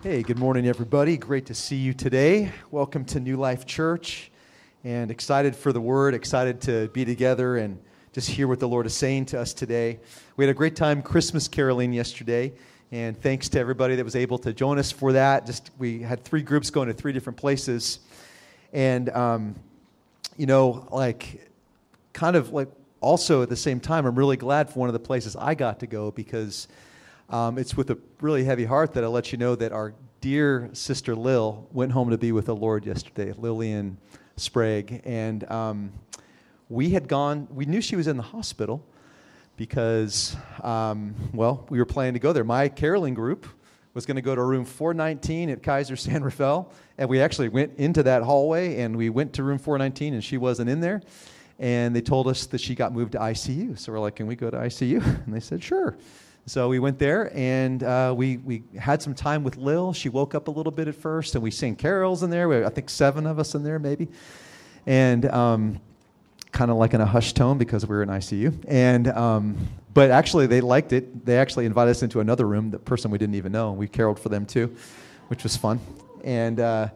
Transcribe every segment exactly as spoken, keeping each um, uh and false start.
Hey, good morning, everybody. Great to see you today. Welcome to New Life Church, and excited for the Word, excited to be together and just hear what the Lord is saying to us today. We had a great time Christmas caroling yesterday, and thanks to everybody that was able to join us for that. Just we had three groups going to three different places, and um, you know, like, kind of like also at the same time, I'm really glad for one of the places I got to go because. Um, it's with a really heavy heart that I let you know that our dear sister Lil went home to be with the Lord yesterday, Lillian Sprague. And um, we had gone, we knew she was in the hospital because, um, well, we were planning to go there. My caroling group was going to go to room four nineteen at Kaiser San Rafael. And we actually went into that hallway and we went to room four nineteen and she wasn't in there. And they told us that she got moved to I C U. So we're like, can we go to I C U? And they said, sure. So we went there, and uh, we, we had some time with Lil. She woke up a little bit at first, and we sang carols in there. We had, I think, seven of us in there, maybe. And um, kind of like in a hushed tone because we were in I C U. And um, but actually, they liked it. They actually invited us into another room, the person we didn't even know, and we caroled for them, too, which was fun. And, uh,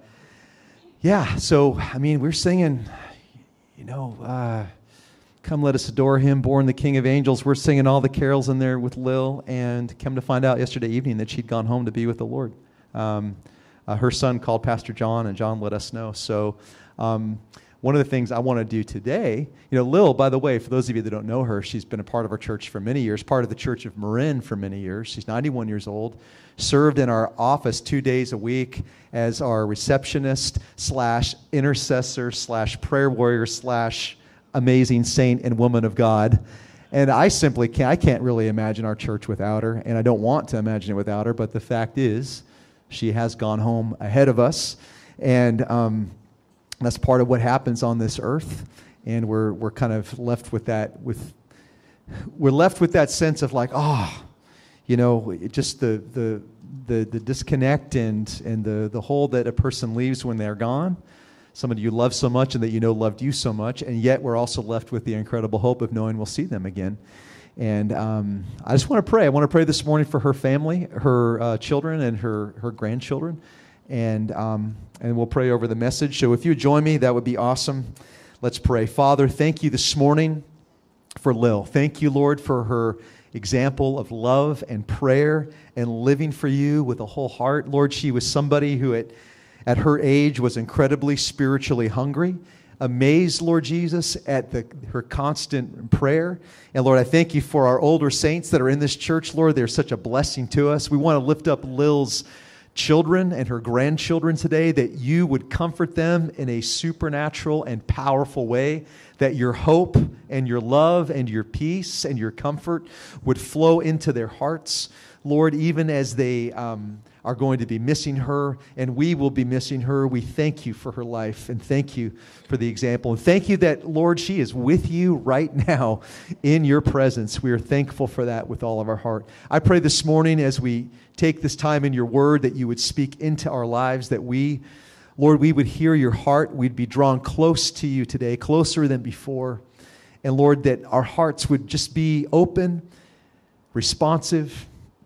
yeah, so, I mean, we're singing, you know... Uh, Come let us adore him, born the King of Angels. We're singing all the carols in there with Lil, and come to find out yesterday evening that she'd gone home to be with the Lord. Um, uh, her son called Pastor John, and John let us know. So um, one of the things I want to do today, you know, Lil, by the way, for those of you that don't know her, she's been a part of our church for many years, part of the Church of Marin for many years. She's ninety-one years old, served in our office two days a week as our receptionist slash intercessor slash prayer warrior slash amazing saint and woman of God. And I simply can't, I can't really imagine our church without her, and I don't want to imagine it without her, but the fact is, she has gone home ahead of us, and um, that's part of what happens on this earth, and we're we're kind of left with that, with we're left with that sense of like, oh, you know, it just the the the the disconnect and and the the hole that a person leaves when they're gone. Somebody you love so much and that you know loved you so much, and yet we're also left with the incredible hope of knowing we'll see them again. And um, I just want to pray. I want to pray this morning for her family, her uh, children, and her her grandchildren, and um, and we'll pray over the message. So if you would join me, that would be awesome. Let's pray. Father, thank you this morning for Lil. Thank you, Lord, for her example of love and prayer and living for you with a whole heart. Lord, she was somebody who at At her age, was incredibly spiritually hungry, amazed, Lord Jesus, at the, her constant prayer. And Lord, I thank you for our older saints that are in this church, Lord. They're such a blessing to us. We want to lift up Lil's children and her grandchildren today, that you would comfort them in a supernatural and powerful way, that your hope and your love and your peace and your comfort would flow into their hearts, Lord, even as they um, are going to be missing her, and we will be missing her. We thank you for her life, and thank you for the example. And thank you that, Lord, she is with you right now in your presence. We are thankful for that with all of our heart. I pray this morning as we take this time in your word that you would speak into our lives, that we, Lord, we would hear your heart. We'd be drawn close to you today, closer than before. And Lord, that our hearts would just be open, responsive.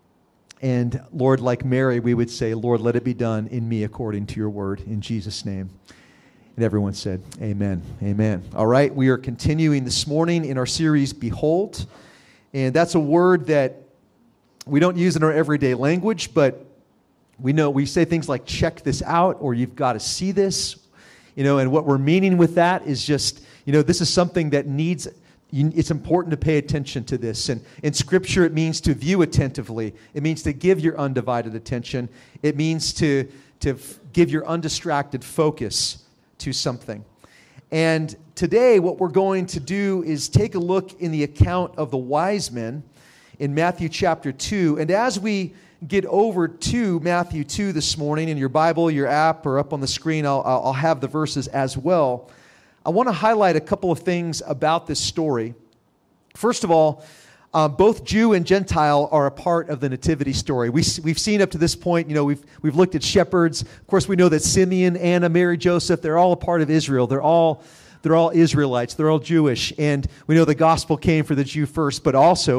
And Lord, like Mary, we would say, Lord, let it be done in me according to your word, in Jesus' name. And everyone said, amen, amen. All right, we are continuing this morning in our series, Behold. And that's a word that we don't use in our everyday language, but we know we say things like, check this out, or you've got to see this. You know, and what we're meaning with that is just, you know, this is something that needs... It's important to pay attention to this. And in Scripture, it means to view attentively. It means to give your undivided attention. It means to, to f- give your undistracted focus to something. And today, what we're going to do is take a look in the account of the wise men in Matthew chapter two. And as we get over to Matthew two this morning, in your Bible, your app, or up on the screen, I'll, I'll have the verses as well. I want to highlight a couple of things about this story. First of all, uh, both Jew and Gentile are a part of the nativity story. We, we've seen up to this point, you know, we've, we've looked at shepherds. Of course, we know that Simeon, Anna, Mary, Joseph, they're all a part of Israel. They're all, they're all Israelites. They're all Jewish. And we know the gospel came for the Jew first, but also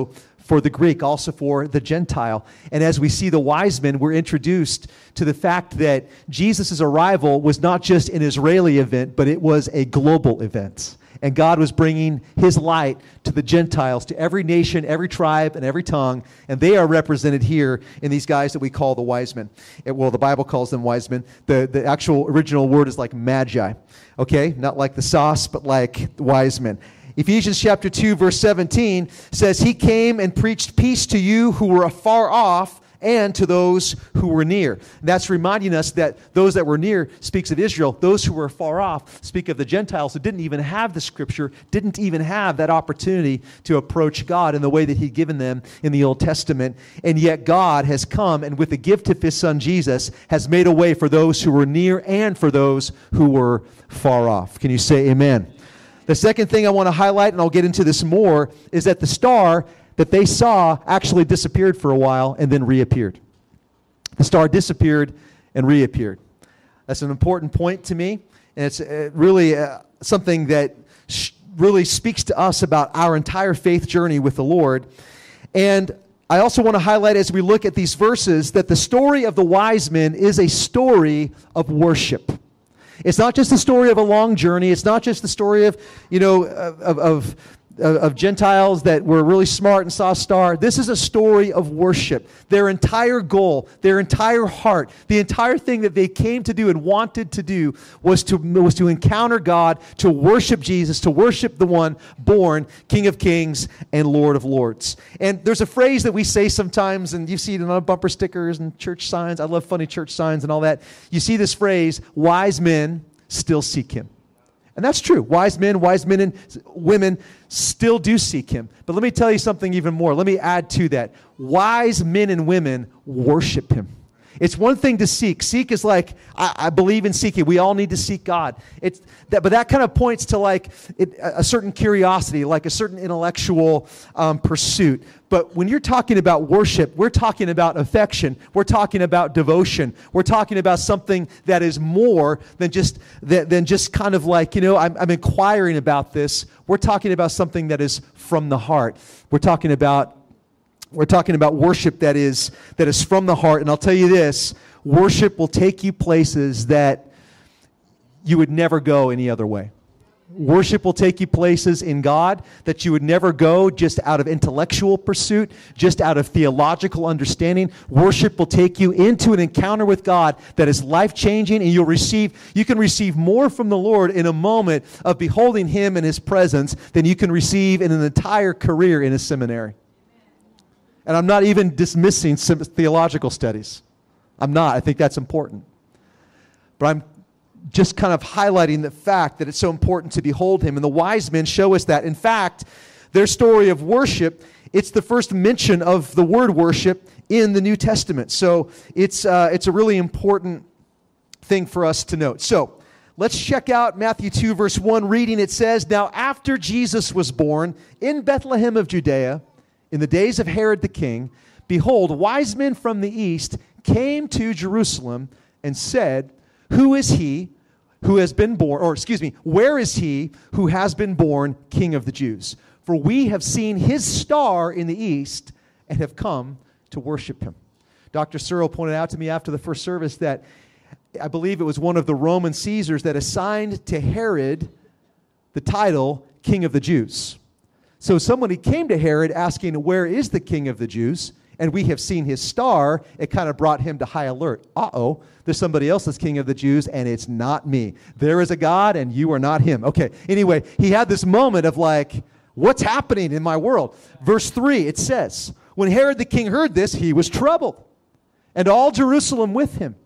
for the Greek, also for the Gentile. And as we see the wise men, we're introduced to the fact that Jesus' arrival was not just an Israeli event, but it was a global event. And God was bringing his light to the Gentiles, to every nation, every tribe, and every tongue. And they are represented here in these guys that we call the wise men. It, well, the Bible calls them wise men. The, the actual original word is like magi. Okay? Not like the sauce, but like wise men. Ephesians chapter two, verse seventeen says, he came and preached peace to you who were afar off and to those who were near. And that's reminding us that those that were near speaks of Israel. Those who were far off speak of the Gentiles who didn't even have the Scripture, didn't even have that opportunity to approach God in the way that he'd given them in the Old Testament. And yet God has come and with the gift of his Son Jesus has made a way for those who were near and for those who were far off. Can you say amen? The second thing I want to highlight, and I'll get into this more, is that the star that they saw actually disappeared for a while and then reappeared. The star disappeared and reappeared. That's an important point to me, and it's uh, really uh, something that sh- really speaks to us about our entire faith journey with the Lord. And I also want to highlight as we look at these verses that the story of the wise men is a story of worship. It's not just the story of a long journey. It's not just the story of, you know, of, of, of Gentiles that were really smart and saw a star. This is a story of worship. Their entire goal, their entire heart, the entire thing that they came to do and wanted to do was to, was to encounter God, to worship Jesus, to worship the one born King of Kings and Lord of Lords. And there's a phrase that we say sometimes, and you see it on bumper stickers and church signs. I love funny church signs and all that. You see this phrase, wise men still seek him. And that's true. Wise men, wise men and women still do seek him. But let me tell you something even more. Let me add to that. Wise men and women worship him. It's one thing to seek. Seek is like, I, I believe in seeking. We all need to seek God. It's that, but that kind of points to like it, a certain curiosity, like a certain intellectual um, pursuit. But when you're talking about worship, we're talking about affection. We're talking about devotion. We're talking about something that is more than just than, than just kind of like, you know, I'm, I'm inquiring about this. We're talking about something that is from the heart. We're talking about We're talking about worship that is that is from the heart. And I'll tell you this, worship will take you places that you would never go any other way. Worship will take you places in God that you would never go just out of intellectual pursuit, just out of theological understanding. Worship will take you into an encounter with God that is life-changing, and you'll receive, you can receive more from the Lord in a moment of beholding him in his presence than you can receive in an entire career in a seminary. And I'm not even dismissing some theological studies. I'm not. I think that's important. But I'm just kind of highlighting the fact that it's so important to behold him. And the wise men show us that. In fact, their story of worship, it's the first mention of the word worship in the New Testament. So it's, uh, it's a really important thing for us to note. So let's check out Matthew two, verse one. Reading, it says, "Now after Jesus was born in Bethlehem of Judea, in the days of Herod the king, behold, wise men from the east came to Jerusalem and said, Who is he who has been born, or excuse me, where is he who has been born King of the Jews? For we have seen his star in the east and have come to worship him." Doctor Searle pointed out to me after the first service that I believe it was one of the Roman Caesars that assigned to Herod the title King of the Jews. So somebody came to Herod asking, where is the King of the Jews? And we have seen his star. It kind of brought him to high alert. Uh-oh, there's somebody else that's King of the Jews, and it's not me. There is a God, and you are not him. Okay, anyway, he had this moment of like, what's happening in my world? Verse three, it says, "When Herod the king heard this, he was troubled, and all Jerusalem with him.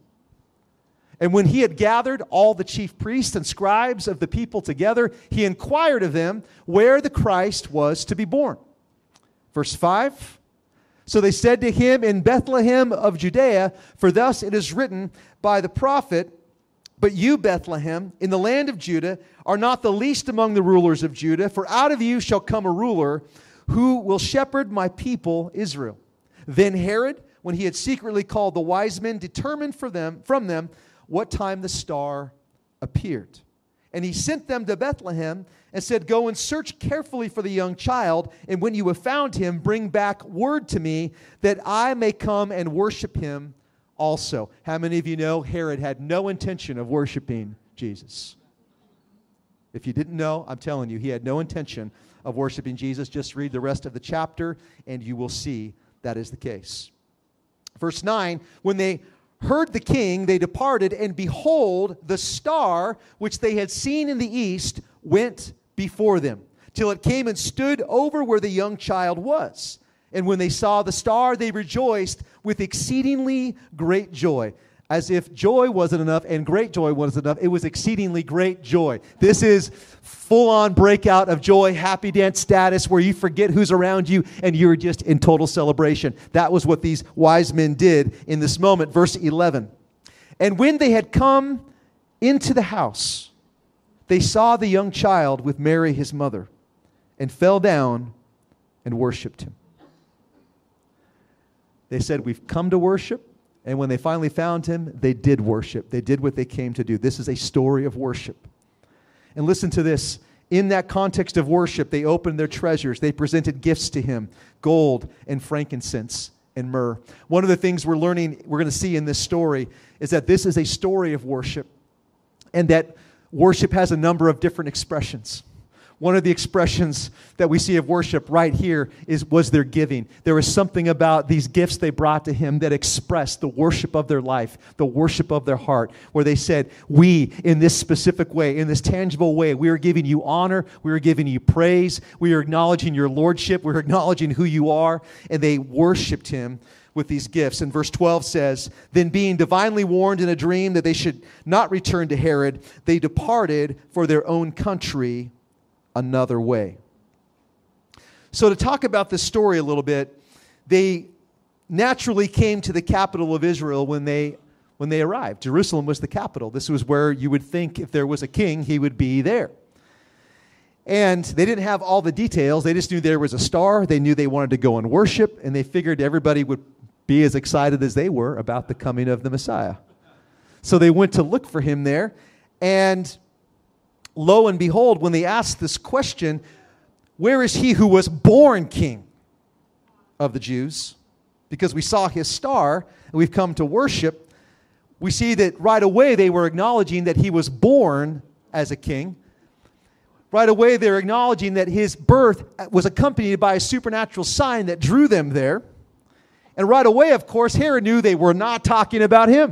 And when he had gathered all the chief priests and scribes of the people together, he inquired of them where the Christ was to be born." Verse five, "So they said to him, In Bethlehem of Judea, for thus it is written by the prophet, But you, Bethlehem, in the land of Judah, are not the least among the rulers of Judah, for out of you shall come a ruler who will shepherd my people Israel." Then Herod, when he had secretly called the wise men, determined for them from them what time the star appeared. And he sent them to Bethlehem and said, "Go and search carefully for the young child, and when you have found him, bring back word to me that I may come and worship him also." How many of you know Herod had no intention of worshiping Jesus? If you didn't know, I'm telling you, he had no intention of worshiping Jesus. Just read the rest of the chapter, and you will see that is the case. Verse nine, when they heard the king, they departed, and behold, the star which they had seen in the east went before them, till it came and stood over where the young child was. And when they saw the star, they rejoiced with exceedingly great joy. As if joy wasn't enough and great joy wasn't enough, it was exceedingly great joy. This is full-on breakout of joy, happy dance status, where you forget who's around you and you're just in total celebration. That was what these wise men did in this moment. Verse eleven. And when they had come into the house, they saw the young child with Mary his mother, and fell down and worshiped him. They said, "We've come to worship." And when they finally found him, they did worship. They did what they came to do. This is a story of worship. And listen to this. In that context of worship, they opened their treasures. They presented gifts to him, gold and frankincense and myrrh. One of the things we're learning, we're going to see in this story, is that this is a story of worship, and that worship has a number of different expressions. One of the expressions that we see of worship right here is was their giving. There was something about these gifts they brought to him that expressed the worship of their life, the worship of their heart, where they said, "We, in this specific way, in this tangible way, we are giving you honor, we are giving you praise, we are acknowledging your lordship, we're acknowledging who you are," and they worshiped him with these gifts. And verse twelve says, "Then being divinely warned in a dream that they should not return to Herod, they departed for their own country another way." So to talk about this story a little bit, they naturally came to the capital of Israel when they when they arrived. Jerusalem was the capital. This was where you would think if there was a king, he would be there. And they didn't have all the details. They just knew there was a star. They knew they wanted to go and worship, and they figured everybody would be as excited as they were about the coming of the Messiah. So they went to look for him there, and lo and behold, when they asked this question, "Where is he who was born king of the Jews?" Because we saw his star and we've come to worship, we see that right away they were acknowledging that he was born as a king. Right away they're acknowledging that his birth was accompanied by a supernatural sign that drew them there. And right away, of course, Herod knew they were not talking about him.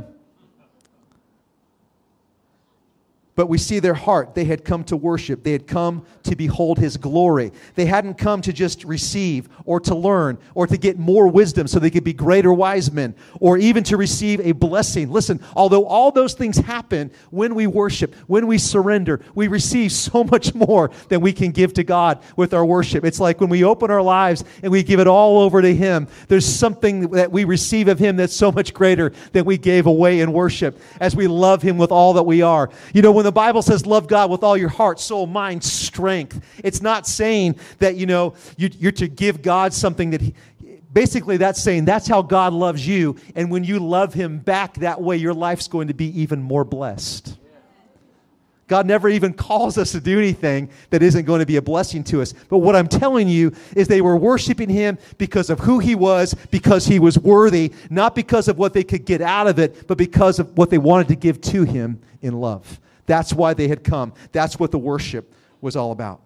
But we see their heart. They had come to worship. They had come to behold his glory. They hadn't come to just receive or to learn or to get more wisdom so they could be greater wise men or even to receive a blessing. Listen, although all those things happen when we worship, when we surrender, we receive so much more than we can give to God with our worship. It's like when we open our lives and we give it all over to him, there's something that we receive of him that's so much greater than we gave away in worship as we love him with all that we are. You know, when the Bible says love God with all your heart, soul, mind, strength, it's not saying that, you know, you, you're to give God something that he, basically that's saying that's how God loves you. And when you love him back that way, your life's going to be even more blessed. God never even calls us to do anything that isn't going to be a blessing to us. But what I'm telling you is they were worshiping him because of who he was, because he was worthy, not because of what they could get out of it, but because of what they wanted to give to him in love. That's why they had come. That's what the worship was all about.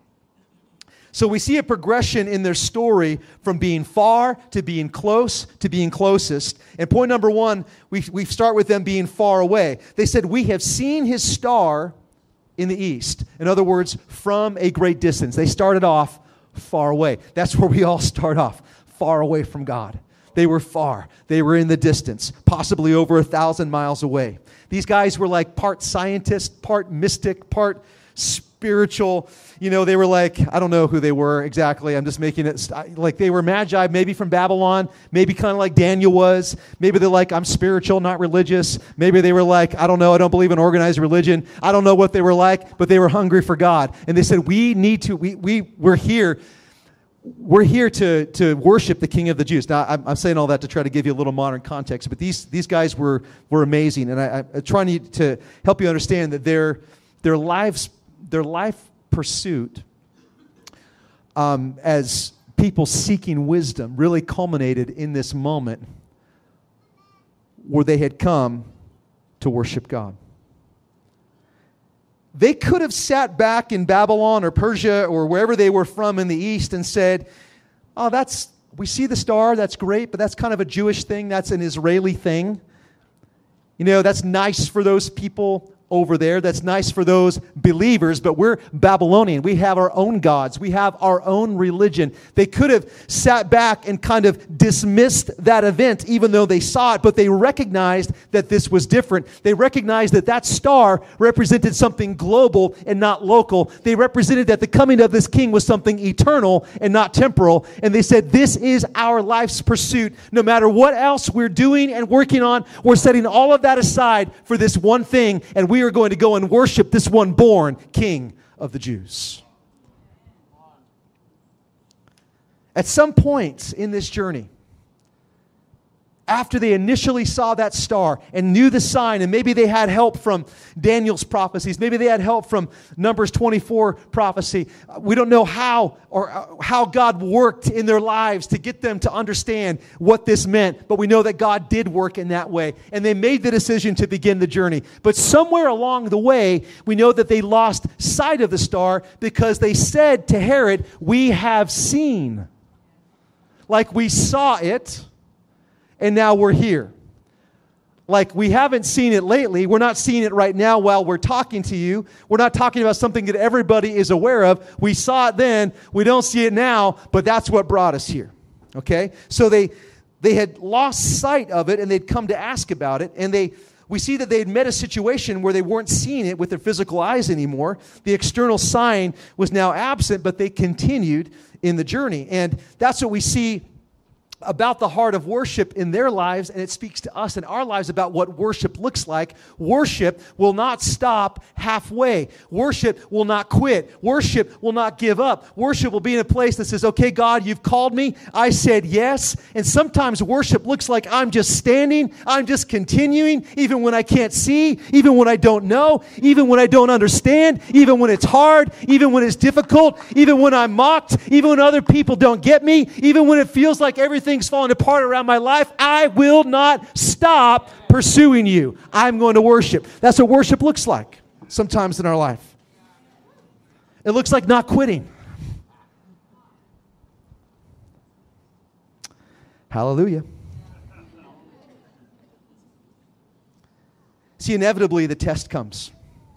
So we see a progression in their story from being far to being close to being closest. And point number one, we, we start with them being far away. They said, "We have seen his star in the east." In other words, from a great distance. They started off far away. That's where we all start off, far away from God. They were far. They were in the distance, possibly over a thousand miles away. These guys were like part scientist, part mystic, part spiritual. You know, they were like, I don't know who they were exactly. I'm just making it, like they were magi, maybe from Babylon, maybe kind of like Daniel was. Maybe they're like, I'm spiritual, not religious. Maybe they were like, I don't know, I don't believe in organized religion. I don't know what they were like, but they were hungry for God. And they said, we need to, we, we, we're here. We're here to, to worship the King of the Jews. Now, I'm, I'm saying all that to try to give you a little modern context, but these, these guys were, were amazing. And I, I'm trying to help you understand that their, their lives their life pursuit um, as people seeking wisdom really culminated in this moment where they had come to worship God. They could have sat back in Babylon or Persia or wherever they were from in the east and said, oh, that's, we see the star, that's great, but that's kind of a Jewish thing, that's an Israeli thing. You know, that's nice for those people over there. That's nice for those believers, but we're Babylonian. We have our own gods. We have our own religion. They could have sat back and kind of dismissed that event, even though they saw it, but they recognized that this was different. They recognized that that star represented something global and not local. They represented that the coming of this king was something eternal and not temporal. And they said, this is our life's pursuit. No matter what else we're doing and working on, we're setting all of that aside for this one thing, and we are going to go and worship this one born King of the Jews. At some point in this journey, after they initially saw that star and knew the sign, and maybe they had help from Daniel's prophecies, maybe they had help from Numbers twenty-four prophecy. We don't know how or how God worked in their lives to get them to understand what this meant, but we know that God did work in that way, and they made the decision to begin the journey. But somewhere along the way, we know that they lost sight of the star because they said to Herod, "We have seen." Like we saw it, and now we're here. Like we haven't seen it lately. We're not seeing it right now while we're talking to you. We're not talking about something that everybody is aware of. We saw it then. We don't see it now, but that's what brought us here. Okay? So they they had lost sight of it, and they'd come to ask about it, and they we see that they had met a situation where they weren't seeing it with their physical eyes anymore. The external sign was now absent, but they continued in the journey. And that's what we see about the heart of worship in their lives, and it speaks to us in our lives about what worship looks like. Worship will not stop halfway. Worship will not quit. Worship will not give up. Worship will be in a place that says, okay, God, you've called me. I said yes. And sometimes worship looks like I'm just standing. I'm just continuing, even when I can't see, even when I don't know, even when I don't understand, even when it's hard, even when it's difficult, even when I'm mocked, even when other people don't get me, even when it feels like everything things falling apart around my life. I will not stop pursuing you. I'm going to worship. That's what worship looks like sometimes in our life. It looks like not quitting. Hallelujah. See, inevitably the test comes.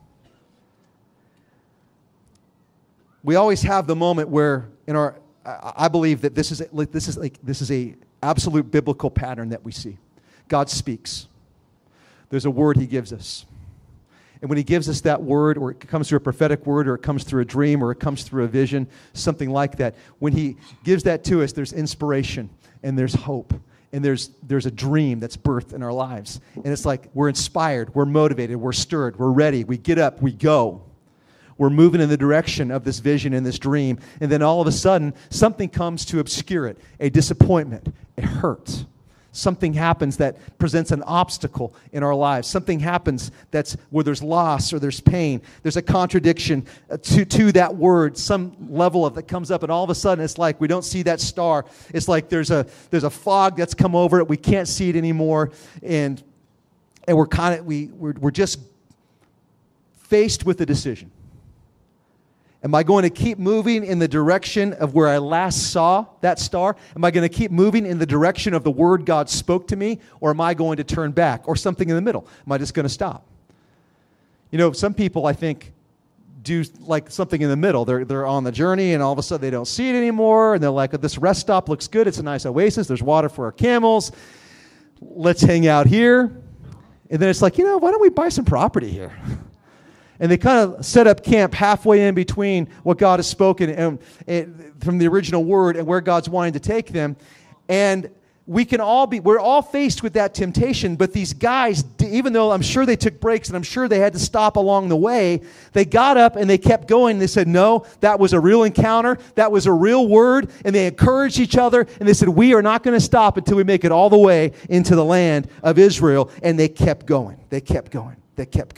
We always have the moment where in our I believe that this is this is like this is a absolute biblical pattern that we see. God speaks. There's a word He gives us. And when He gives us that word, or it comes through a prophetic word, or it comes through a dream, or it comes through a vision, something like that, when He gives that to us, there's inspiration and there's hope. And there's there's a dream that's birthed in our lives. And it's like we're inspired, we're motivated, we're stirred, we're ready, we get up, we go. We're moving in the direction of this vision and this dream. And then all of a sudden, something comes to obscure it. A disappointment. It hurts. Something happens that presents an obstacle in our lives. Something happens that's where there's loss or there's pain. There's a contradiction to, to that word. Some level of that comes up, and all of a sudden it's like we don't see that star. It's like there's a there's a fog that's come over it. We can't see it anymore. And and we're kind of we we're, we're just faced with a decision. Am I going to keep moving in the direction of where I last saw that star? Am I going to keep moving in the direction of the word God spoke to me? Or am I going to turn back? Or something in the middle? Am I just going to stop? You know, some people, I think, do like something in the middle. They're, they're on the journey, and all of a sudden they don't see it anymore. And they're like, this rest stop looks good. It's a nice oasis. There's water for our camels. Let's hang out here. And then it's like, you know, why don't we buy some property here? And they kind of set up camp halfway in between what God has spoken and, and from the original word and where God's wanting to take them. And we can all be, we're all faced with that temptation, but these guys, even though I'm sure they took breaks and I'm sure they had to stop along the way, they got up and they kept going. They said, no, that was a real encounter. That was a real word. And they encouraged each other. And they said, we are not going to stop until we make it all the way into the land of Israel. And they kept going. They kept going. They kept going.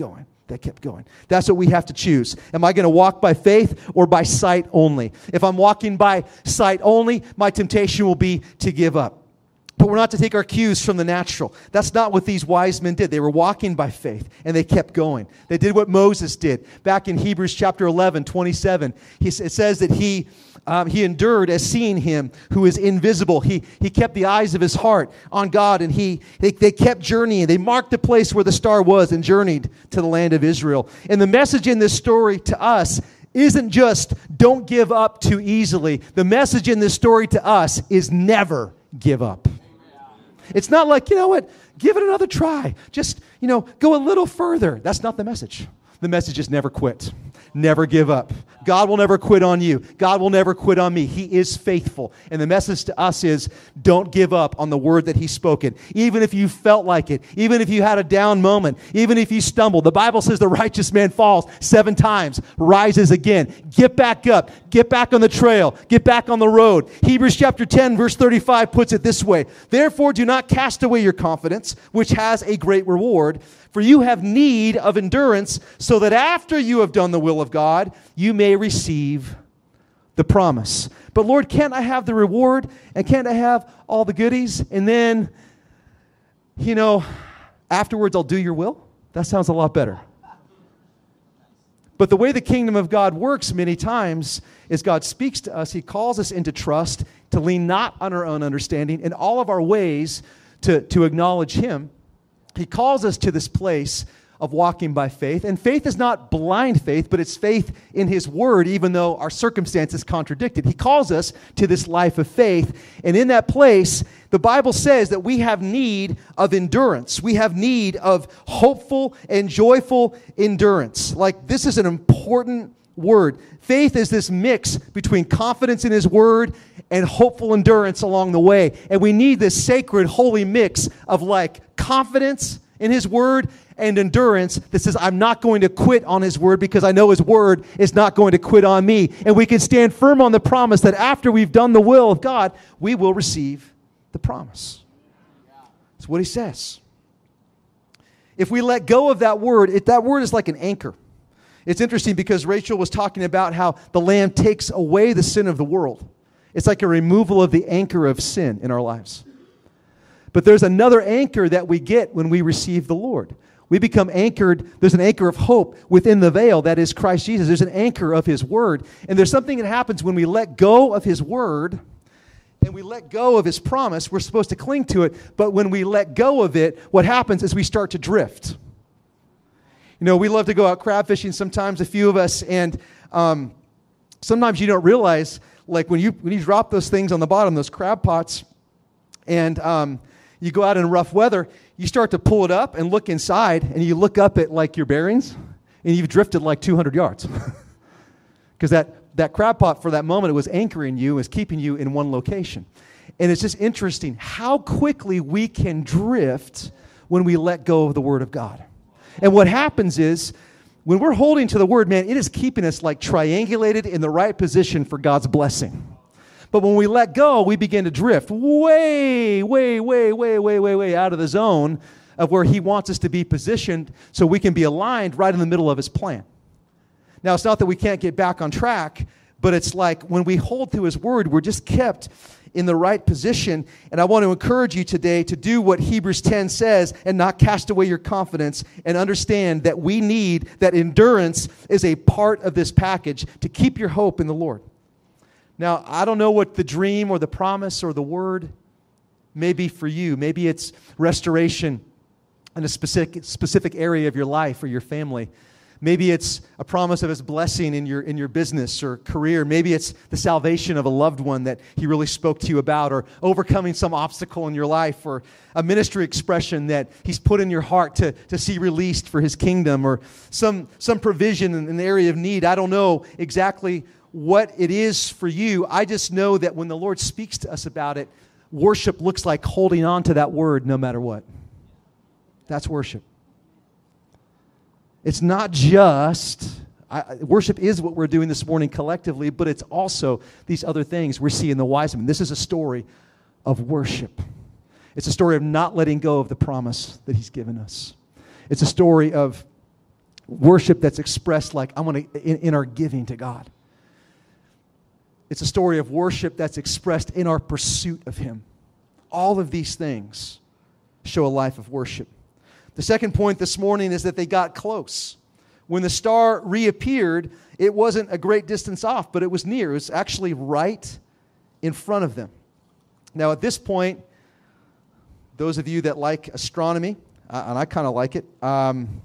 They kept going. That's what we have to choose. Am I going to walk by faith or by sight only? If I'm walking by sight only, my temptation will be to give up. But we're not to take our cues from the natural. That's not what these wise men did. They were walking by faith, and they kept going. They did what Moses did. Back in Hebrews chapter eleven, twenty-seven, he, it says that he, um, he endured as seeing him who is invisible. He, he kept the eyes of his heart on God, and he they, they kept journeying. They marked the place where the star was and journeyed to the land of Israel. And the message in this story to us isn't just don't give up too easily. The message in this story to us is never give up. It's not like, you know what, give it another try. Just, you know, go a little further. That's not the message. The message is never quit. Never give up. God will never quit on you. God will never quit on me. He is faithful. And the message to us is don't give up on the word that He's spoken. Even if you felt like it. Even if you had a down moment. Even if you stumbled. The Bible says the righteous man falls seven times, rises again. Get back up. Get back on the trail. Get back on the road. Hebrews chapter ten verse thirty-five puts it this way. Therefore do not cast away your confidence, which has a great reward. For you have need of endurance, so that after you have done the will of God, you may receive the promise. But Lord, can't I have the reward? And can't I have all the goodies? And then, you know, afterwards I'll do your will? That sounds a lot better. But the way the kingdom of God works many times is God speaks to us. He calls us into trust, to lean not on our own understanding, in all of our ways to, to acknowledge Him. He calls us to this place of walking by faith. And faith is not blind faith, but it's faith in His Word, even though our circumstances contradict it. He calls us to this life of faith. And in that place, the Bible says that we have need of endurance. We have need of hopeful and joyful endurance. Like, this is an important word. Faith is this mix between confidence in His Word and hopeful endurance along the way. And we need this sacred, holy mix of like confidence in His Word and endurance that says, I'm not going to quit on His Word because I know His Word is not going to quit on me. And we can stand firm on the promise that after we've done the will of God, we will receive the promise. That's what He says. If we let go of that word, it, that word is like an anchor. It's interesting because Rachel was talking about how the Lamb takes away the sin of the world. It's like a removal of the anchor of sin in our lives. But there's another anchor that we get when we receive the Lord. We become anchored. There's an anchor of hope within the veil that is Christ Jesus. There's an anchor of His Word. And there's something that happens when we let go of His Word and we let go of His promise. We're supposed to cling to it. But when we let go of it, what happens is we start to drift. You know, we love to go out crab fishing sometimes, a few of us, and um, sometimes you don't realize, like when you when you drop those things on the bottom, those crab pots, and um, you go out in rough weather, you start to pull it up and look inside, and you look up at like your bearings, and you've drifted like two hundred yards. Because that, that crab pot for that moment, it was anchoring you, was keeping you in one location. And it's just interesting how quickly we can drift when we let go of the Word of God. And what happens is, when we're holding to the Word, man, it is keeping us like triangulated in the right position for God's blessing. But when we let go, we begin to drift way, way, way, way, way, way, way out of the zone of where He wants us to be positioned so we can be aligned right in the middle of His plan. Now, it's not that we can't get back on track, but it's like when we hold to His Word, we're just kept in the right position. And I want to encourage you today to do what Hebrews ten says and not cast away your confidence, and understand that we need, that endurance is a part of this package to keep your hope in the Lord. Now, I don't know what the dream or the promise or the word may be for you. Maybe it's restoration in a specific, specific area of your life or your family. Maybe it's a promise of His blessing in your in your business or career. Maybe it's the salvation of a loved one that He really spoke to you about, or overcoming some obstacle in your life, or a ministry expression that He's put in your heart to, to see released for His kingdom, or some, some provision in, in the area of need. I don't know exactly what it is for you. I just know that when the Lord speaks to us about it, worship looks like holding on to that word no matter what. That's worship. It's not just, I, worship is what we're doing this morning collectively, but it's also these other things we're seeing the wise men. This is a story of worship. It's a story of not letting go of the promise that He's given us. It's a story of worship that's expressed like I want to in, in our giving to God. It's a story of worship that's expressed in our pursuit of Him. All of these things show a life of worship. The second point this morning is that they got close. When the star reappeared, it wasn't a great distance off, but it was near. It was actually right in front of them. Now, at this point, those of you that like astronomy, uh, and I kind of like it, um,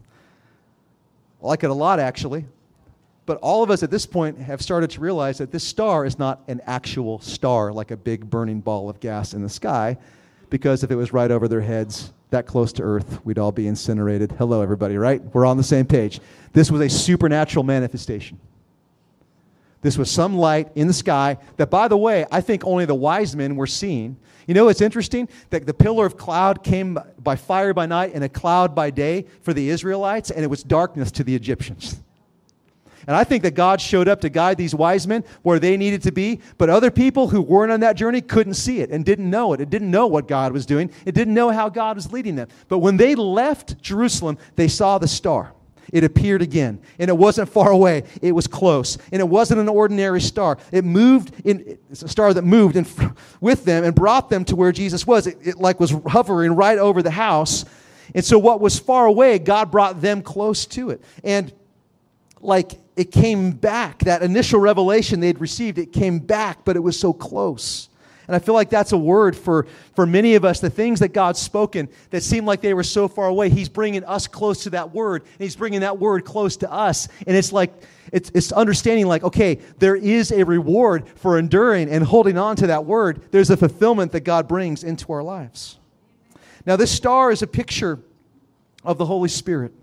I like it a lot, actually. But all of us at this point have started to realize that this star is not an actual star, like a big burning ball of gas in the sky, because if it was right over their heads, that close to Earth, we'd all be incinerated. Hello, everybody, right? We're on the same page. This was a supernatural manifestation. This was some light in the sky that, by the way, I think only the wise men were seeing. You know, it's interesting that the pillar of cloud came by fire by night and a cloud by day for the Israelites, and it was darkness to the Egyptians. And I think that God showed up to guide these wise men where they needed to be, but other people who weren't on that journey couldn't see it and didn't know it. It didn't know what God was doing. It didn't know how God was leading them. But when they left Jerusalem, they saw the star. It appeared again, and it wasn't far away. It was close, and it wasn't an ordinary star. It moved in. It's a star that moved in, with them and brought them to where Jesus was. It, it like was hovering right over the house, and so what was far away, God brought them close to it, and like it came back. That initial revelation they'd received, it came back, but it was so close. And I feel like that's a word for, for many of us. The things that God's spoken that seem like they were so far away, He's bringing us close to that word. And He's bringing that word close to us. And it's like, it's, it's understanding like, okay, there is a reward for enduring and holding on to that word. There's a fulfillment that God brings into our lives. Now, this star is a picture of the Holy Spirit.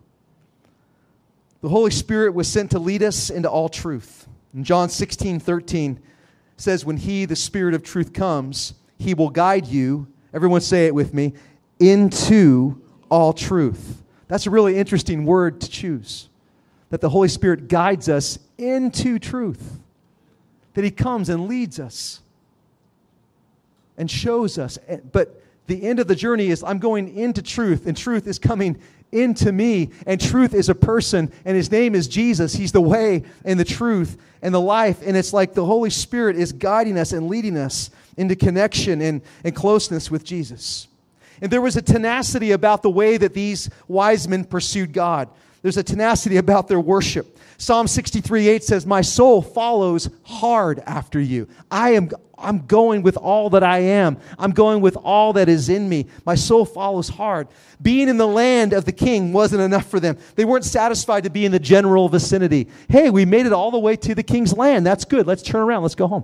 The Holy Spirit was sent to lead us into all truth. In John sixteen thirteen, says, when He, the Spirit of truth, comes, He will guide you, everyone say it with me, into all truth. That's a really interesting word to choose. That the Holy Spirit guides us into truth. That He comes and leads us and shows us. But the end of the journey is I'm going into truth, and truth is coming into me, and truth is a person, and His name is Jesus. He's the way and the truth and the life, and it's like the Holy Spirit is guiding us and leading us into connection and, and closeness with Jesus. And there was a tenacity about the way that these wise men pursued God. There's a tenacity about their worship. Psalm sixty-three eight says, my soul follows hard after you. I am I'm going with all that I am. I'm going with all that is in me. My soul follows hard. Being in the land of the king wasn't enough for them. They weren't satisfied to be in the general vicinity. Hey, we made it all the way to the king's land. That's good. Let's turn around. Let's go home.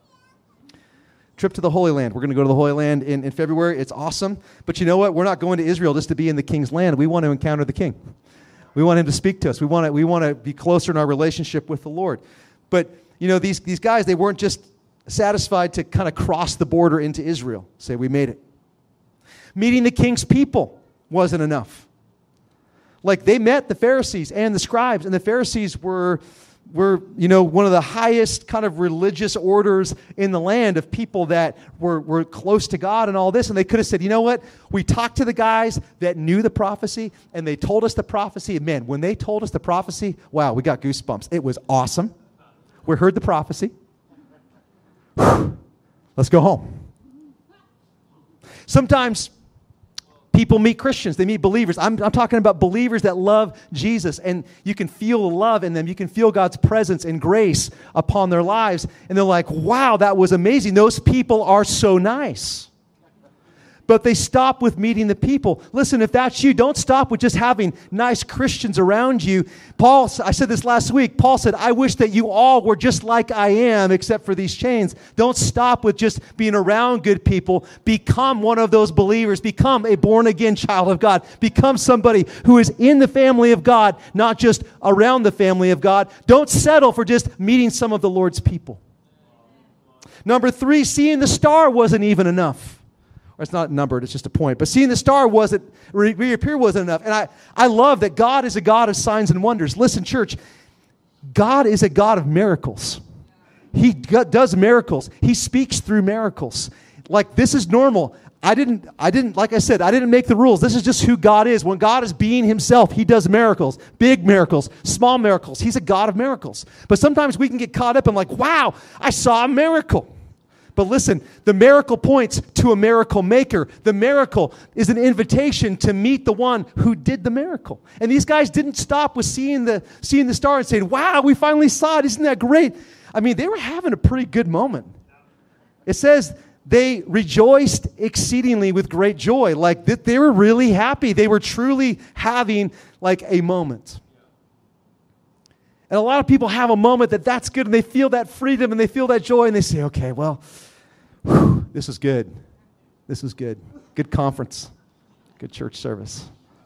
Trip to the Holy Land. We're going to go to the Holy Land in, in February. It's awesome. But you know what? We're not going to Israel just to be in the king's land. We want to encounter the king. We want Him to speak to us. We want to, we want to be closer in our relationship with the Lord. But, you know, these, these guys, they weren't just satisfied to kind of cross the border into Israel. Say, we made it. Meeting the king's people wasn't enough. Like, they met the Pharisees and the scribes, and the Pharisees were, were, you know, one of the highest kind of religious orders in the land of people that were, were close to God and all this. And they could have said, you know what? We talked to the guys that knew the prophecy, and they told us the prophecy. And man, when they told us the prophecy, wow, we got goosebumps. It was awesome. We heard the prophecy. Let's go home. Sometimes people meet Christians. They meet believers. I'm, I'm talking about believers that love Jesus, and you can feel the love in them. You can feel God's presence and grace upon their lives, and they're like, wow, that was amazing. Those people are so nice. But they stop with meeting the people. Listen, if that's you, don't stop with just having nice Christians around you. Paul, I said this last week, Paul said, I wish that you all were just like I am, except for these chains. Don't stop with just being around good people. Become one of those believers. Become a born-again child of God. Become somebody who is in the family of God, not just around the family of God. Don't settle for just meeting some of the Lord's people. Number three, seeing the star wasn't even enough. Or it's not numbered, it's just a point. But seeing the star wasn't, re- reappear wasn't enough. And I, I love that God is a God of signs and wonders. Listen, church, God is a God of miracles. He does miracles. He speaks through miracles. Like, this is normal. I didn't, I didn't, like I said, I didn't make the rules. This is just who God is. When God is being himself, he does miracles, big miracles, small miracles. He's a God of miracles. But sometimes we can get caught up in like, wow, I saw a miracle. But listen, the miracle points to a miracle maker. The miracle is an invitation to meet the one who did the miracle. And these guys didn't stop with seeing the, seeing the star and saying, wow, we finally saw it. Isn't that great? I mean, they were having a pretty good moment. It says they rejoiced exceedingly with great joy. Like that they were really happy. They were truly having like a moment. And a lot of people have a moment that that's good, and they feel that freedom, and they feel that joy, and they say, okay, well, whew, this is good. This is good. Good conference. Good church service.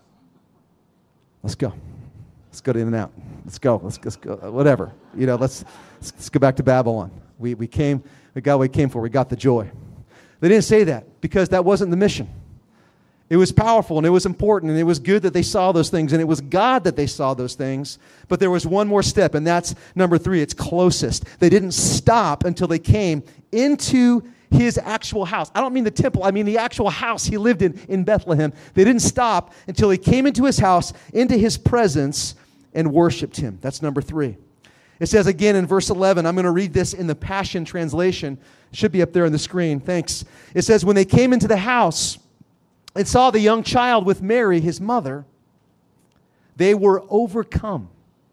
Let's go. Let's go to In-N-Out. Let's go. Let's, let's go. Whatever. You know, let's, let's, let's go back to Babylon. We, we came, we got what we came for. We got the joy. They didn't say that because that wasn't the mission. It was powerful, and it was important, and it was good that they saw those things, and it was God that they saw those things. But there was one more step, and that's number three. It's closest. They didn't stop until they came into his actual house. I don't mean the temple. I mean the actual house he lived in in Bethlehem. They didn't stop until he came into his house, into his presence, and worshiped him. That's number three. It says again in verse eleven, I'm going to read this in the Passion Translation. It should be up there on the screen. Thanks. It says, when they came into the house and saw the young child with Mary, his mother, they were overcome.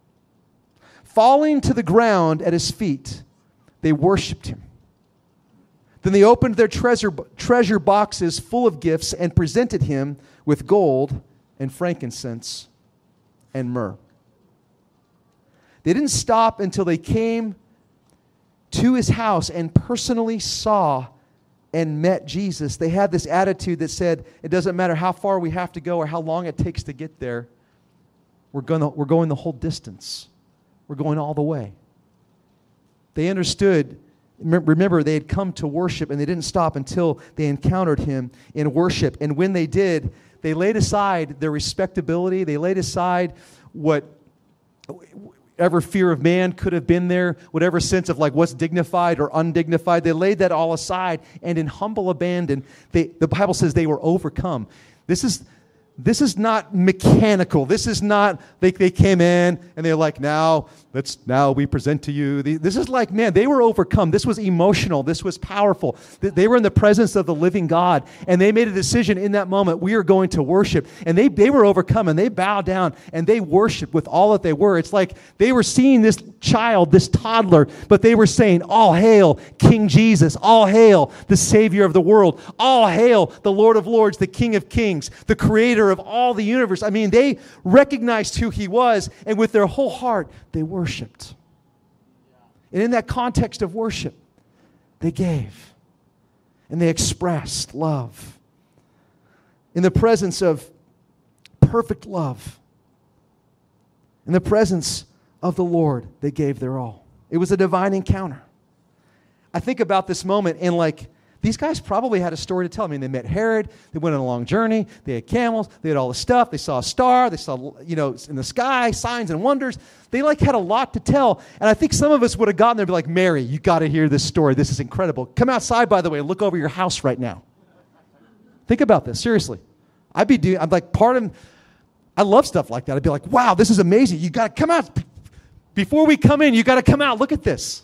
Falling to the ground at his feet, they worshiped him. Then they opened their treasure, treasure boxes full of gifts and presented him with gold and frankincense and myrrh. They didn't stop until they came to his house and personally saw and met Jesus. They had this attitude that said, it doesn't matter how far we have to go or how long it takes to get there. We're gonna, we're going the whole distance. We're going all the way. They understood, remember, they had come to worship, and they didn't stop until they encountered him in worship. And when they did, they laid aside their respectability. They laid aside what whatever fear of man could have been there, whatever sense of like what's dignified or undignified. They laid that all aside, and in humble abandon, they, the Bible says they were overcome. This is This is not mechanical. This is not, they, they came in and they're like, now, let's, now we present to you. This is like, man, they were overcome. This was emotional. This was powerful. They were in the presence of the living God, and they made a decision in that moment, we are going to worship. And they, they were overcome, and they bowed down, and they worshiped with all that they were. It's like they were seeing this child, this toddler, but they were saying, all hail King Jesus. All hail the Savior of the world. All hail the Lord of Lords, the King of Kings, the Creator of all the universe. I mean, they recognized who he was, and with their whole heart, they worshiped. And in that context of worship, they gave, and they expressed love. In the presence of perfect love, in the presence of the Lord, they gave their all. It was a divine encounter. I think about this moment, and like, these guys probably had a story to tell. I mean, they met Herod. They went on a long journey. They had camels. They had all the stuff. They saw a star. They saw, you know, in the sky, signs and wonders. They, like, had a lot to tell. And I think some of us would have gotten there and be like, Mary, you got to hear this story. This is incredible. Come outside, by the way, and look over your house right now. Think about this. Seriously. I'd be doing, I'm like, part of, I love stuff like that. I'd be like, wow, this is amazing. You got to come out. Before we come in, you got to come out. Look at this.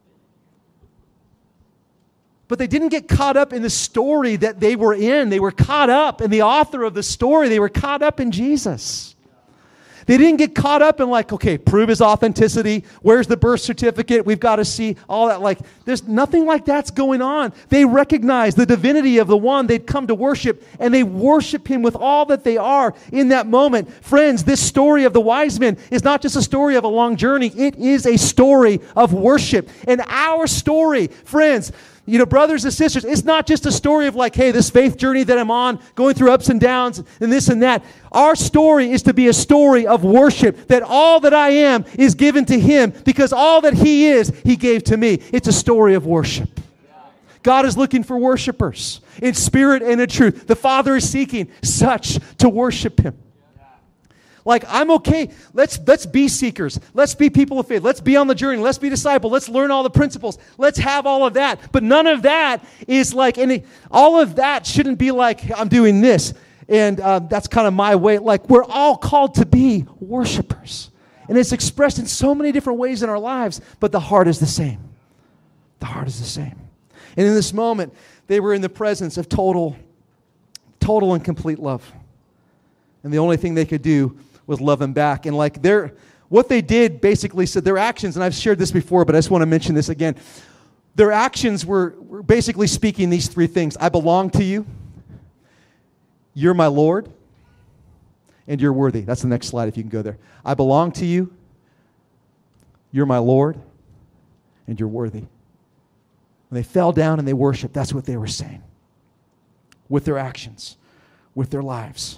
But they didn't get caught up in the story that they were in. They were caught up in the author of the story. They were caught up in Jesus. They didn't get caught up in like, okay, prove his authenticity. Where's the birth certificate? We've got to see all that. Like, there's nothing like that's going on. They recognize the divinity of the one they'd come to worship, and they worship him with all that they are in that moment. Friends, this story of the wise men is not just a story of a long journey. It is a story of worship. And our story, friends, you know, brothers and sisters, it's not just a story of like, hey, this faith journey that I'm on, going through ups and downs and this and that. Our story is to be a story of worship, that all that I am is given to him because all that he is, he gave to me. It's a story of worship. God is looking for worshipers in spirit and in truth. The Father is seeking such to worship him. Like, I'm okay. Let's, let's be seekers. Let's be people of faith. Let's be on the journey. Let's be disciples. Let's learn all the principles. Let's have all of that. But none of that is like, any, all of that shouldn't be like, I'm doing this. And uh, that's kind of my way. Like, we're all called to be worshipers. And it's expressed in so many different ways in our lives, but the heart is the same. The heart is the same. And in this moment, they were in the presence of total, total and complete love. And the only thing they could do was love him back. And like their, what they did basically said their actions, and I've shared this before, but I just want to mention this again. Their actions were, were basically speaking these three things. I belong to you. You're my Lord. And you're worthy. That's the next slide if you can go there. I belong to you. You're my Lord. And you're worthy. When they fell down and they worshiped, that's what they were saying. With their actions. With their lives.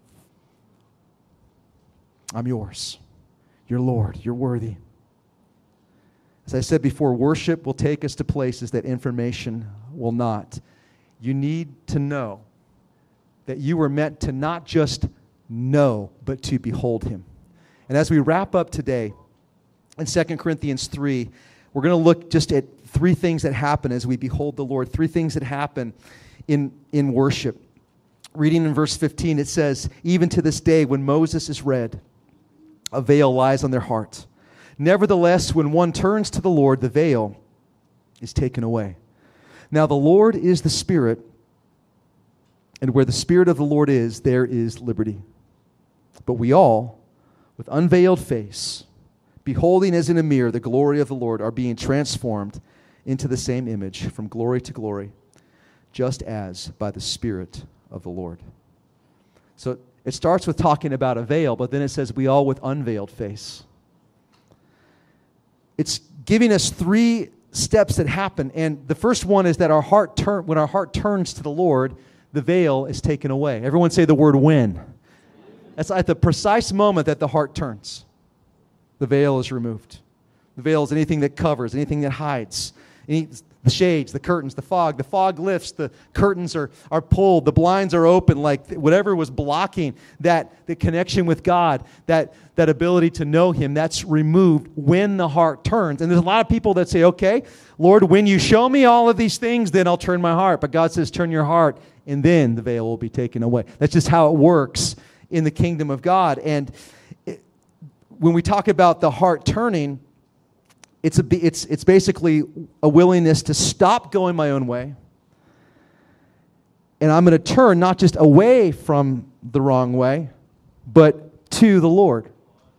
I'm yours. You're Lord. You're worthy. As I said before, worship will take us to places that information will not. You need to know that you were meant to not just know, but to behold him. And as we wrap up today, in Second Corinthians three, we're going to look just at three things that happen as we behold the Lord, three things that happen in, in worship. Reading in verse fifteen, it says, even to this day when Moses is read, a veil lies on their heart. Nevertheless, when one turns to the Lord, the veil is taken away. Now the Lord is the Spirit, and where the Spirit of the Lord is, there is liberty. But we all, with unveiled face, beholding as in a mirror the glory of the Lord, are being transformed into the same image from glory to glory, just as by the Spirit of the Lord. So it starts with talking about a veil, but then it says we all with unveiled face. It's giving us three steps that happen, and the first one is that our heart turn when our heart turns to the Lord, the veil is taken away. Everyone say the word when. That's at the precise moment that the heart turns. The veil is removed. The veil is anything that covers, anything that hides. Any, the shades, the curtains, the fog. The fog lifts, the curtains are, are pulled, the blinds are open, like whatever was blocking that the connection with God, that, that ability to know him, that's removed when the heart turns. And there's a lot of people that say, okay, Lord, when you show me all of these things, then I'll turn my heart. But God says, turn your heart, and then the veil will be taken away. That's just how it works in the kingdom of God. And it, when we talk about the heart turning, it's, a, it's, it's basically a willingness to stop going my own way. And I'm going to turn not just away from the wrong way, but to the Lord.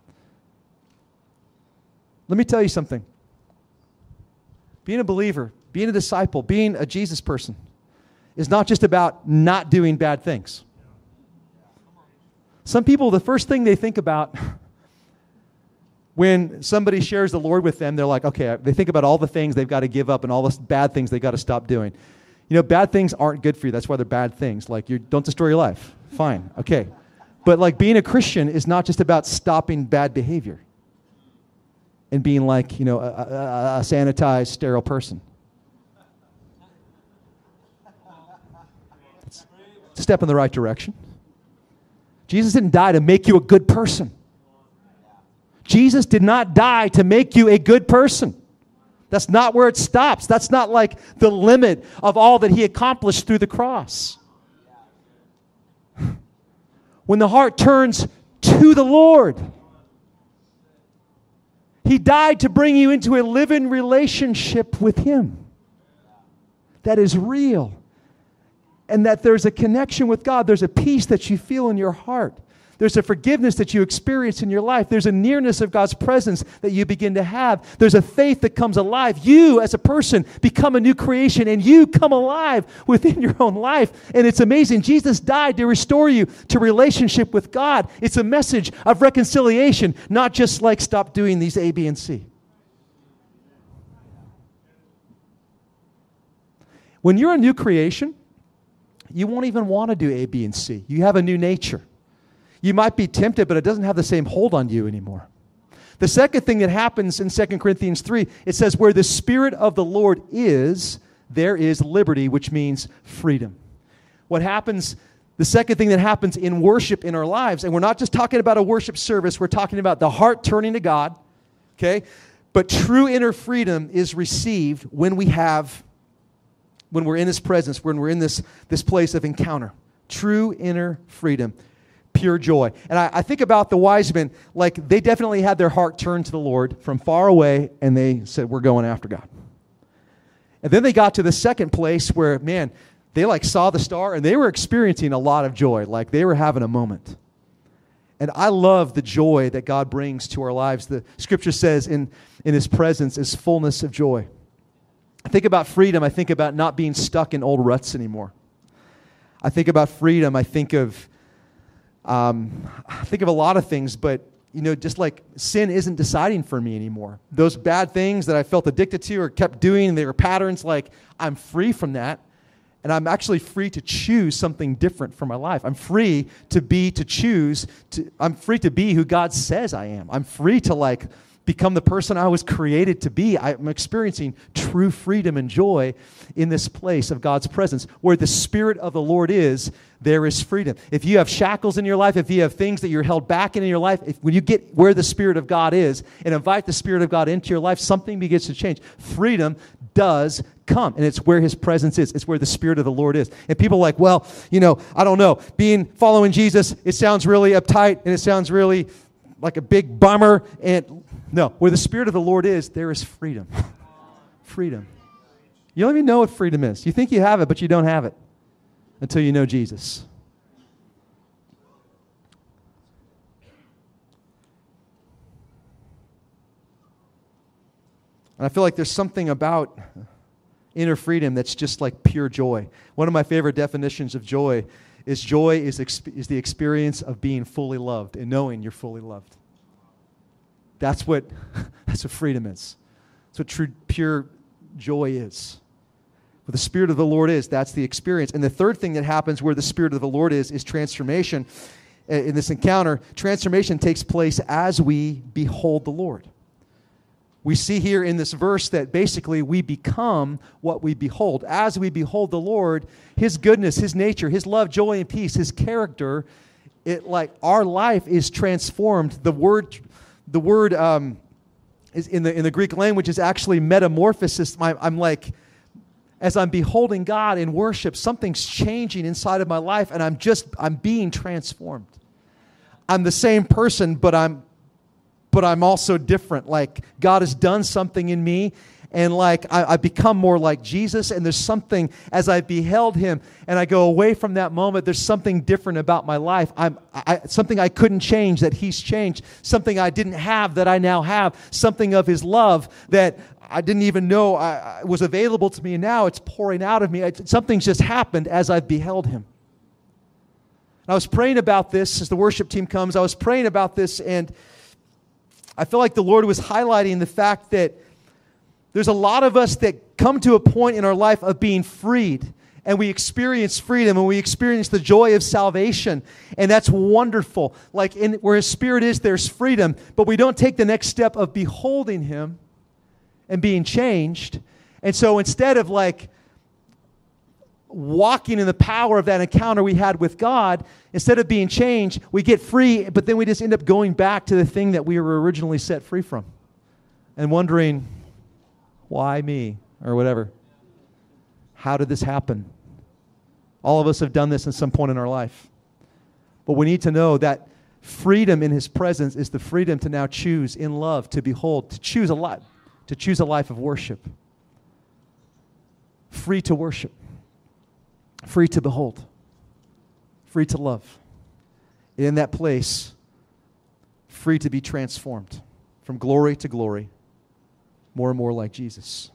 Let me tell you something. Being a believer, being a disciple, being a Jesus person is not just about not doing bad things. Some people, the first thing they think about when somebody shares the Lord with them, they're like, okay, they think about all the things they've got to give up and all the bad things they've got to stop doing. You know, bad things aren't good for you. That's why they're bad things. Like, you don't destroy your life. Fine, okay. But like being a Christian is not just about stopping bad behavior and being like, you know, a, a, a sanitized, sterile person. It's a step in the right direction. Jesus didn't die to make you a good person. Jesus did not die to make you a good person. That's not where it stops. That's not like the limit of all that he accomplished through the cross. When the heart turns to the Lord, he died to bring you into a living relationship with him that is real. And that there's a connection with God. There's a peace that you feel in your heart. There's a forgiveness that you experience in your life. There's a nearness of God's presence that you begin to have. There's a faith that comes alive. You, as a person, become a new creation, and you come alive within your own life. And it's amazing. Jesus died to restore you to relationship with God. It's a message of reconciliation, not just like stop doing these A, B, and C. When you're a new creation, you won't even want to do A, B, and C. You have a new nature. You might be tempted, but it doesn't have the same hold on you anymore. The second thing that happens in Second Corinthians three, it says, where the Spirit of the Lord is, there is liberty, which means freedom. What happens, The second thing that happens in worship in our lives, and we're not just talking about a worship service, we're talking about the heart turning to God, okay? But true inner freedom is received when we have, when we're in His presence, when we're in this, this place of encounter. True inner freedom, pure joy. And I, I think about the wise men, like they definitely had their heart turned to the Lord from far away, and they said, we're going after God. And then they got to the second place where, man, they like saw the star and they were experiencing a lot of joy. Like they were having a moment. And I love the joy that God brings to our lives. The scripture says in, in His presence is fullness of joy. I think about freedom. I think about not being stuck in old ruts anymore. I think about freedom. I think of, um, I think of a lot of things, but you know, just like sin isn't deciding for me anymore. Those bad things that I felt addicted to or kept doing, they were patterns, like I'm free from that. And I'm actually free to choose something different for my life. I'm free to be, to choose, to, I'm free to be who God says I am. I'm free to like become the person I was created to be. I'm experiencing true freedom and joy in this place of God's presence. Where the Spirit of the Lord is, there is freedom. If you have shackles in your life, if you have things that you're held back in your life, if, when you get where the Spirit of God is and invite the Spirit of God into your life, something begins to change. Freedom does come, and it's where His presence is. It's where the Spirit of the Lord is. And people are like, well, you know, I don't know. Being, following Jesus, it sounds really uptight, and it sounds really like a big bummer. And no, where the Spirit of the Lord is, there is freedom. Freedom. You don't even know what freedom is. You think you have it, but you don't have it until you know Jesus. And I feel like there's something about inner freedom that's just like pure joy. One of my favorite definitions of joy is joy is, exp- is the experience of being fully loved and knowing you're fully loved. That's what, that's what freedom is. That's what true, pure joy is. Where the Spirit of the Lord is, that's the experience. And the third thing that happens where the Spirit of the Lord is, is transformation. In this encounter, transformation takes place as we behold the Lord. We see here in this verse that basically we become what we behold. As we behold the Lord, His goodness, His nature, His love, joy, and peace, His character, it like our life is transformed. The word, the word um, is in the in the Greek language is actually metamorphosis. I'm, I'm like, as I'm beholding God in worship, something's changing inside of my life, and I'm just I'm being transformed. I'm the same person, but I'm. But I'm also different. Like, God has done something in me, and like, I, I become more like Jesus, and there's something, as I beheld Him, and I go away from that moment, there's something different about my life. I'm I, something I couldn't change that He's changed, something I didn't have that I now have, something of His love that I didn't even know I, I was available to me, and now it's pouring out of me. I, something's just happened as I've beheld Him. And I was praying about this as the worship team comes. I was praying about this, and I feel like the Lord was highlighting the fact that there's a lot of us that come to a point in our life of being freed, and we experience freedom, and we experience the joy of salvation, and that's wonderful. Like, in, where His Spirit is, there's freedom, but we don't take the next step of beholding Him and being changed. And so instead of like walking in the power of that encounter we had with God, instead of being changed, we get free, but then we just end up going back to the thing that we were originally set free from and wondering, why me? Or whatever. How did this happen? All of us have done this at some point in our life. But we need to know that freedom in His presence is the freedom to now choose in love, to behold, to choose a life, to choose a life of worship. Free to worship. Free to behold. Free to love. In that place, free to be transformed from glory to glory, more and more like Jesus.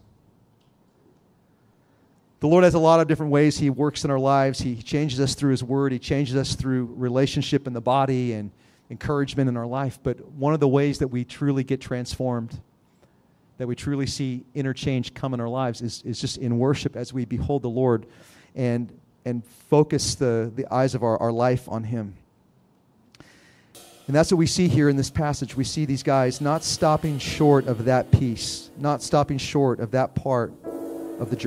The Lord has a lot of different ways He works in our lives. He changes us through His Word. He changes us through relationship in the body and encouragement in our life. But one of the ways that we truly get transformed, that we truly see interchange come in our lives is, is just in worship as we behold the Lord and and focus the, the eyes of our, our life on Him. And that's what we see here in this passage. We see these guys not stopping short of that piece, not stopping short of that part of the journey.